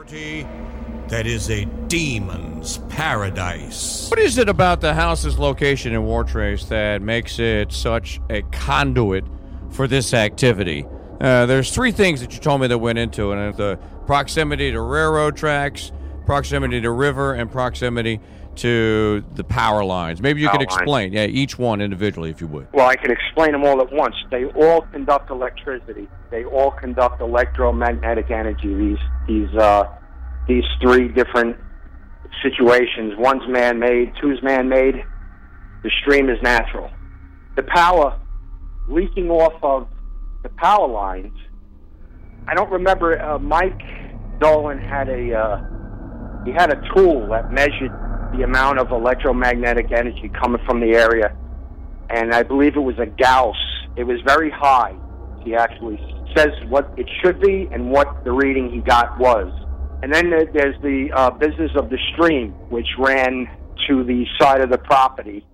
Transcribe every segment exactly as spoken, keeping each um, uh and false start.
That is a demon's paradise. What is it about the house's location in Wartrace that makes it such a conduit for this activity? Uh, there's three things that you told me that went into it, and the proximity to railroad tracks, proximity to river, and proximity to the power lines. Maybe you Power could explain, lines. yeah, each one individually, if you would. Well, I can explain them all at once. They all conduct electricity. They all conduct electromagnetic energy. These these uh, these three different situations. One's man-made, two's man-made. The stream is natural. The power leaking off of the power lines. I don't remember. Uh, Mike Dolan had a uh, he had a tool that measured the amount of electromagnetic energy coming from the area, and I believe it was a Gauss. It was very high. He actually says what it should be and what the reading he got was. And then there's the uh, business of the stream, which ran to the side of the property.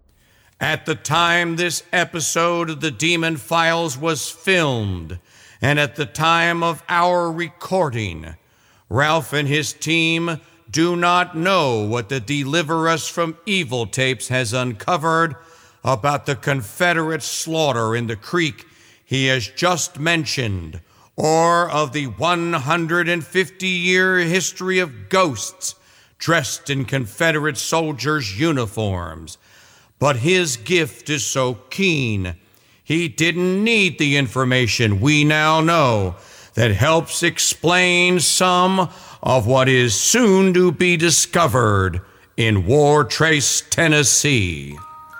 At the time this episode of the Demon Files was filmed, and at the time of our recording, Ralph and his team do not know what the Deliver Us from Evil tapes has uncovered about the Confederate slaughter in the creek he has just mentioned, or of the one hundred fifty year history of ghosts dressed in Confederate soldiers' uniforms. But his gift is so keen, he didn't need the information we now know that helps explain some of what is soon to be discovered in Wartrace, Tennessee.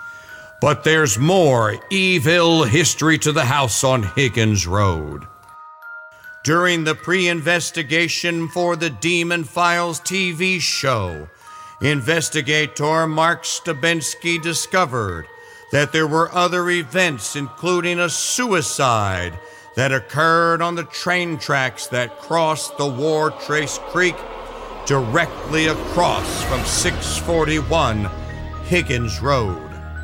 But there's more evil history to the house on Higgins Road. During the pre-investigation for the Demon Files T V show, investigator Mark Stabensky discovered that there were other events, including a suicide that occurred on the train tracks that crossed the Wartrace Creek directly across from six forty-one Higgins Road.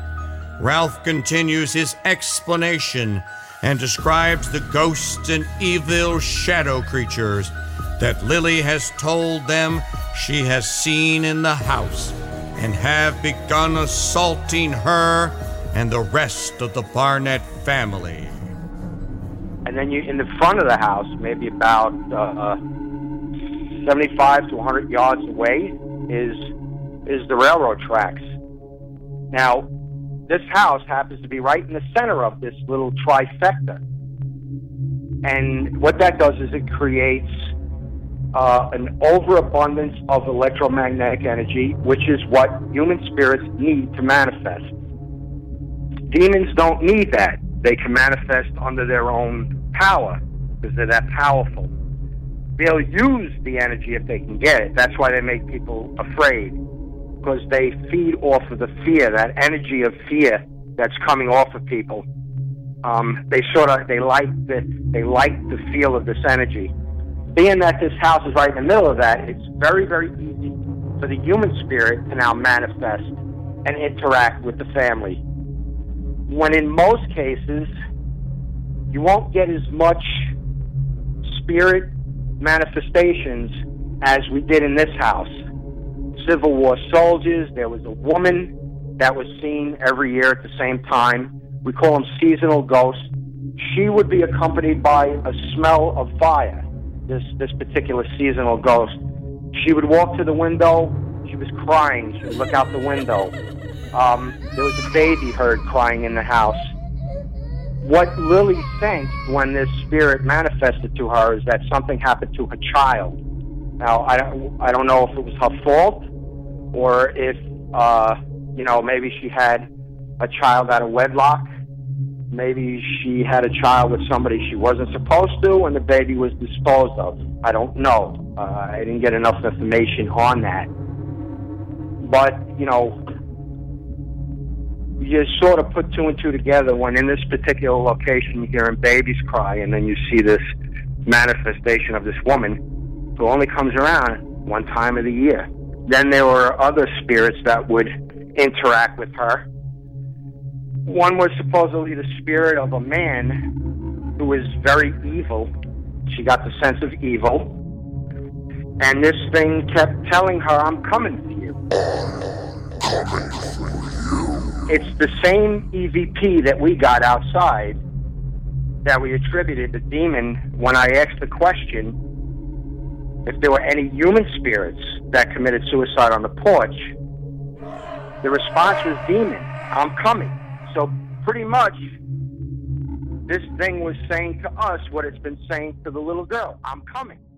Ralph continues his explanation and describes the ghosts and evil shadow creatures that Lily has told them she has seen in the house and have begun assaulting her and the rest of the Barnett family. And then you, in the front of the house, maybe about uh, seventy-five to one hundred yards away, is is the railroad tracks. Now, this house happens to be right in the center of this little trifecta. And what that does is it creates uh, an overabundance of electromagnetic energy, which is what human spirits need to manifest. Demons don't need that. They can manifest under their own power because they're that powerful. They'll use the energy if they can get it. That's why they make people afraid, because they feed off of the fear, that energy of fear that's coming off of people. Um, they sort of they like the they like the feel of this energy. Being that this house is right in the middle of that, it's very very easy for the human spirit to now manifest and interact with the family. When in most cases, you won't get as much spirit manifestations as we did in this house. Civil War soldiers, there was a woman that was seen every year at the same time. We call them seasonal ghosts. She would be accompanied by a smell of fire, this, this particular seasonal ghost. She would walk to the window. She was crying. She would look out the window. Um, there was a baby heard crying in the house. What Lily sensed when this spirit manifested to her is that something happened to her child. Now, I don't, I don't know if it was her fault or if, uh, you know, maybe she had a child out of wedlock. Maybe she had a child with somebody she wasn't supposed to and the baby was disposed of. I don't know. Uh, I didn't get enough information on that. But, you know, you sort of put two and two together when in this particular location you're hearing babies cry and then you see this manifestation of this woman who only comes around one time of the year. Then there were other spirits that would interact with her. One was supposedly the spirit of a man who was very evil. She got the sense of evil. And this thing kept telling her, I'm coming for you. Coming for you. It's the same E V P that we got outside that we attributed the demon when I asked the question if there were any human spirits that committed suicide on the porch. The response was demon, I'm coming. So pretty much this thing was saying to us what it's been saying to the little girl, I'm coming.